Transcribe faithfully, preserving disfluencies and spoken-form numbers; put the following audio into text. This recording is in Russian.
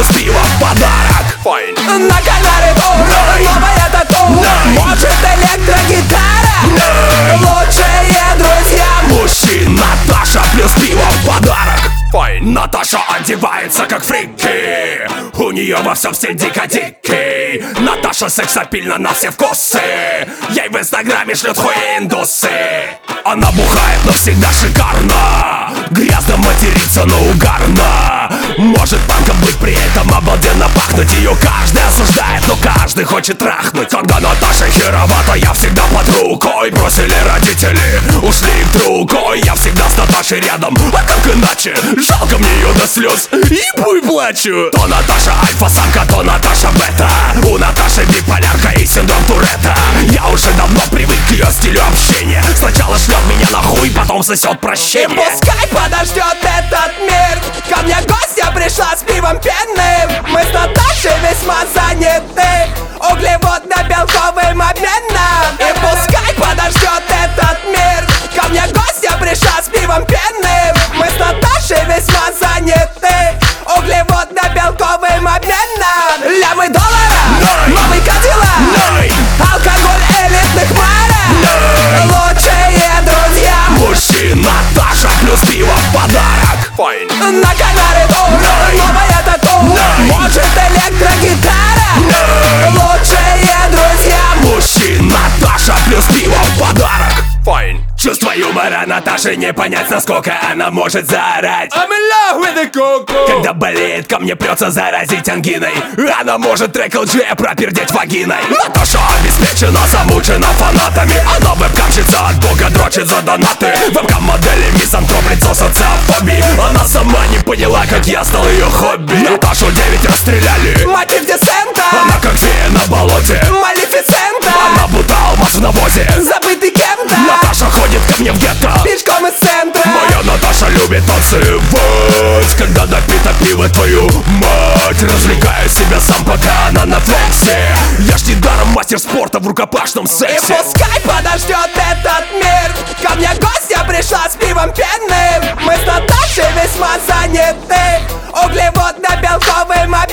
пиво в подарок. Файн. На канале Тур, новая тату, может электрогитара. Лучшие друзья мужчин. Наташа плюс пиво в подарок. Файн. Наташа одевается как фрики, у нее во всем стиль дико дикий. Наташа сексапильна на все вкусы, ей в инстаграме шлют хуиндусы. Она бухает, но всегда шикарно, грязно матерится, но угарно. Может панком быть, при этом обалденно пахнуть. Ее каждый осуждает, но каждый хочет трахнуть. Когда Наташа херовата, я всегда под рукой. Бросили родители, ушли к другу. Я всегда с Наташей рядом, а как иначе? Жалко мне ее до слез, ебу и плачу. То Наташа альфа-самка, то Наташа бета. У Наташи биполярка и синдром Туретта. Я уже давно привык к ее стилю общения. Сначала шлет меня нахуй, потом сосет прощение. И пускай подождет этот мир, ко мне гостья пришла с пивом пенным. Мы с Наташей весьма заняты углеводно-белковым обменом. И пускай подождет этот мир, ко мне гостья пришла с пивом пенным. Мы с Наташей весьма заняты углеводно-белковым обменом. Лямы доллара, новый Кадиллак, алкоголь элитных марок. Лучшие друзья мужчин. Наташа плюс пиво в подарок. Файн. На канале Тур, новая тату, может электрогитара. Лучшие друзья мужчин. Наташа плюс пиво в подарок. Файн. Чувство юмора Наташи не понять, насколько она может заорать. I'm in love with the coco. Когда болеет, ко мне прется заразить ангиной. Она может трек эл джи пропердеть вагиной. Наташа обеспечена, замучена фанатами. Она вебкамщица, от бога дрочит за донаты. Вебкам-модели, мизантроп, лицо социофобии. Она сама не поняла, как я стал ее хобби. Наташу девять расстреляли, Мотив десента, она как фея на болоте. Малефисента, она будто алмаз в навозе, забытый кем-то. Наташа ходит ко мне в гетто пешком из центра. Моя Наташа любит танцевать, когда допито пиво, твою мать. Развлекаю себя сам, пока она на флексе. Я ж недаром мастер спорта в рукопашном И сексе. пускай подождет этот мир, ко мне гостья пришла с пивом пенным. Мы с Наташей весьма заняты углеводно-белковым обменом.